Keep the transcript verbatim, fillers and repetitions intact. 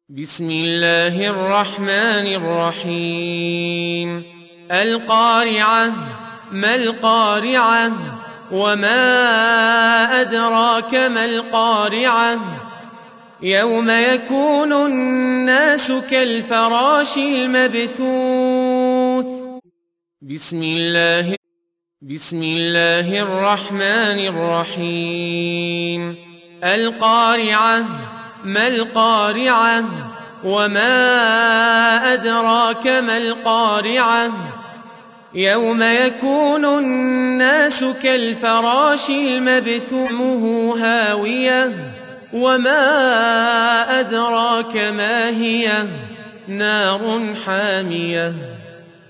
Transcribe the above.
بسم الله الرحمن الرحيم القارعة ما القارعة وما أدراك ما القارعة يوم يكون الناس كالفراش المبثوث بسم الله بسم الله الرحمن الرحيم القارعة ما القارعة وما أدراك ما القارعة يوم يكون الناس كالفراش المبثوث هاوية وما أدراك ما هي نار حامية